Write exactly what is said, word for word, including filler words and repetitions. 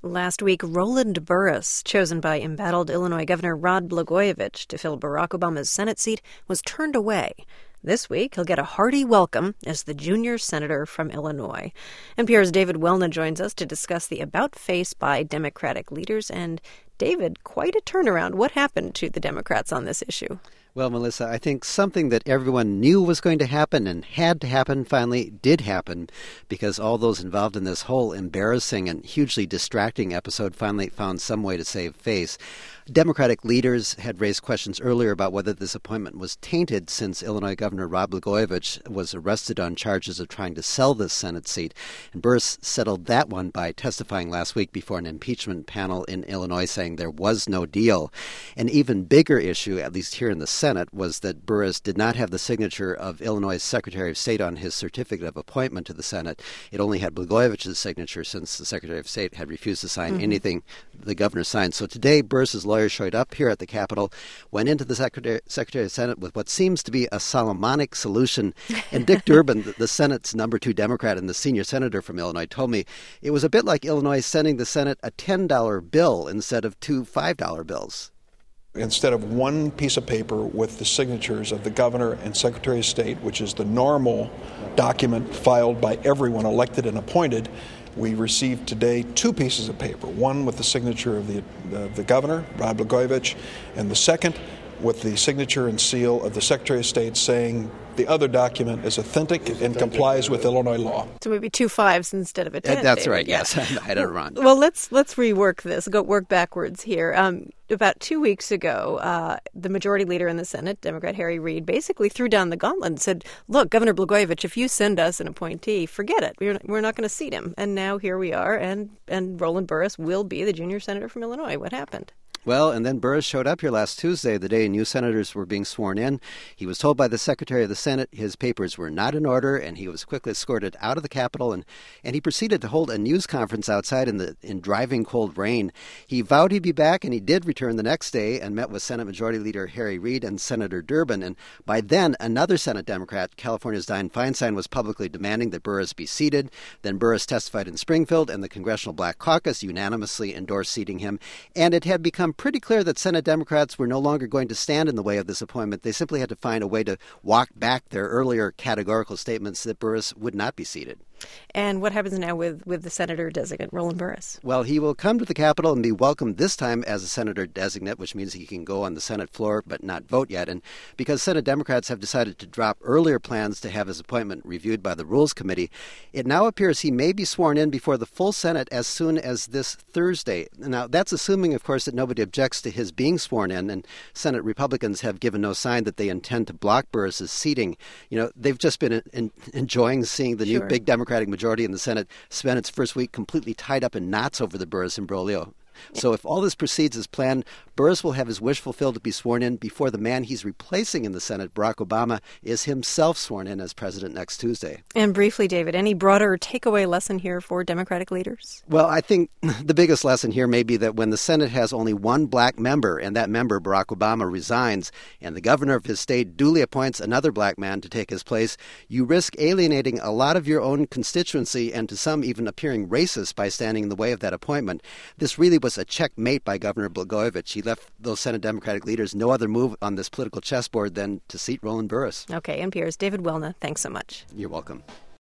Last week, Roland Burris, chosen by embattled Illinois Governor Rod Blagojevich to fill Barack Obama's Senate seat, was turned away. This week, he'll get a hearty welcome as the junior senator from Illinois. N P R's David Welna joins us to discuss the about-face by Democratic leaders. And, David, quite a turnaround. What happened to the Democrats on this issue? Well, Melissa, I think something that everyone knew was going to happen and had to happen finally did happen, because all those involved in this whole embarrassing and hugely distracting episode finally found some way to save face. Democratic leaders had raised questions earlier about whether this appointment was tainted since Illinois Governor Rod Blagojevich was arrested on charges of trying to sell this Senate seat. And Burris settled that one by testifying last week before an impeachment panel in Illinois saying there was no deal. An even bigger issue, at least here in the Senate, was that Burris did not have the signature of Illinois' Secretary of State on his certificate of appointment to the Senate. It only had Blagojevich's signature since the Secretary of State had refused to sign mm-hmm. anything the governor signed. So today, Burris's lawyer showed up here at the Capitol, went into the Secretary, Secretary of Senate with what seems to be a Solomonic solution. And Dick Durbin, the, the Senate's number two Democrat and the senior senator from Illinois, told me it was a bit like Illinois sending the Senate a ten dollar bill instead of two five dollar bills. Instead of one piece of paper with the signatures of the governor and Secretary of State, which is the normal document filed by everyone elected and appointed, we received today two pieces of paper, one with the signature of the, uh, the governor, Rod Blagojevich, and the second with the signature and seal of the Secretary of State saying the other document is authentic and authentic. complies with Illinois law. So maybe two fives instead of a ten. That's right, yes. I had it wrong. Well, let's let's rework this, go work backwards here. Um, about two weeks ago, uh, the majority leader in the Senate, Democrat Harry Reid, basically threw down the gauntlet and said, look, Governor Blagojevich, if you send us an appointee, forget it. We're, we're not going to seat him. And now here we are, and, and Roland Burris will be the junior senator from Illinois. What happened? Well, and then Burris showed up here last Tuesday, the day new senators were being sworn in. He was told by the Secretary of the Senate his papers were not in order, and he was quickly escorted out of the Capitol, and, and he proceeded to hold a news conference outside in the in driving cold rain. He vowed he'd be back, and he did return the next day and met with Senate Majority Leader Harry Reid and Senator Durbin. And by then, another Senate Democrat, California's Dianne Feinstein, was publicly demanding that Burris be seated. Then Burris testified in Springfield, and the Congressional Black Caucus unanimously endorsed seating him. And it had become pretty clear that Senate Democrats were no longer going to stand in the way of this appointment. They simply had to find a way to walk back their earlier categorical statements that Burris would not be seated. And what happens now with, with the senator-designate, Roland Burris? Well, he will come to the Capitol and be welcomed this time as a senator-designate, which means he can go on the Senate floor but not vote yet. And because Senate Democrats have decided to drop earlier plans to have his appointment reviewed by the Rules Committee, it now appears he may be sworn in before the full Senate as soon as this Thursday. Now, that's assuming, of course, that nobody objects to his being sworn in, and Senate Republicans have given no sign that they intend to block Burris's seating. You know, they've just been in, in, enjoying seeing the sure. new big Democratic majority in the Senate spent its first week completely tied up in knots over the Burris imbroglio. So if all this proceeds as planned, Burris will have his wish fulfilled to be sworn in before the man he's replacing in the Senate, Barack Obama, is himself sworn in as president next Tuesday. And briefly, David, any broader takeaway lesson here for Democratic leaders? Well, I think the biggest lesson here may be that when the Senate has only one black member, and that member, Barack Obama, resigns, and the governor of his state duly appoints another black man to take his place, you risk alienating a lot of your own constituency and to some even appearing racist by standing in the way of that appointment. This really was a checkmate by Governor Blagojevich. He left those Senate Democratic leaders no other move on this political chessboard than to seat Roland Burris. Okay, N P R's David Welna, thanks so much. You're welcome.